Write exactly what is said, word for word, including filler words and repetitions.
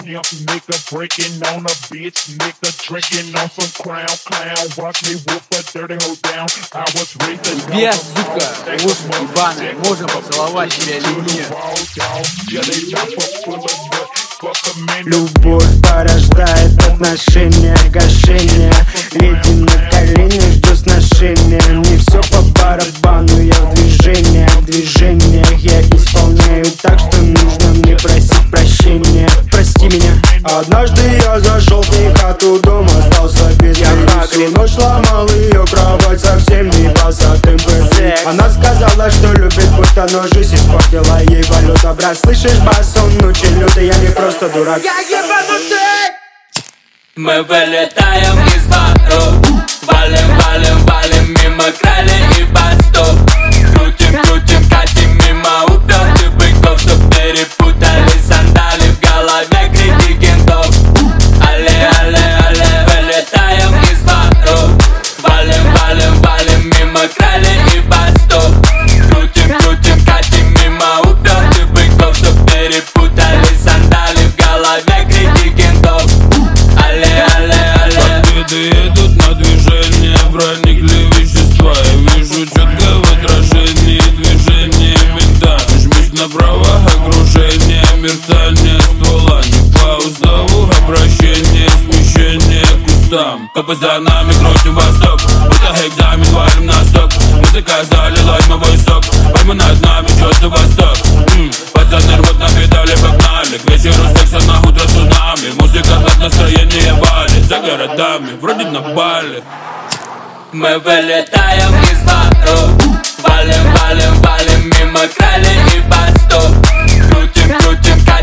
pimp nigga breaking on a bitch nigga drinking on some crown clown. Watch me whoop a dirty hoe down. I was raised to go. Без, сука, лучше ебаный, можно поцеловать тебя или нет? Любовь порождает отношения, гашение. Леди на коленях, жду сношения. Мне все по барабану, я в движениях, в движениях я исполняю так, что нужно мне просить прощения. Прости меня. Однажды я зашел в их хату, дом остался без двери. Всю ночь ломал ее кровать, совсем не босатым был. Она сказала, что любит, будто но жизнь испортила ей валюта. Брат, слышишь, бас, он ночи лютый, я не просто дурак. Я ебанутый! Мы вылетаем из воров, валим, валим, валим мимо крали и постов. Крутим, крутим, катим мимо упертых быков, чтоб перепутали сандали в голове крики кентов. Але, але, але, вылетаем из воров, валим, валим, валим мимо крали и постов. Крутим, крутим, катим мимо упертых быков, чтоб перепутали сандали в голове крики кентов. Але, але, але. Бандиты едут на движение, проникли вещества. Я вижу четко в отражении движения мента. Жмись направо, окружение, мерцание ствола. Не по уставу, обращение, смещение к кустам. Копы за нами, крутим восток, будто экзамен, валим на сток. Музыка залила мой сок, пойму над нами, чёртый восток. М-м, пацаны рвут на педали, погнали. К вечеру секса, на утро цунами. Музыка от настроения валит за городами, вроде на Бали. Мы вылетаем из воров, валим, валим, валим мимо крали и постов. Крутим, крутим,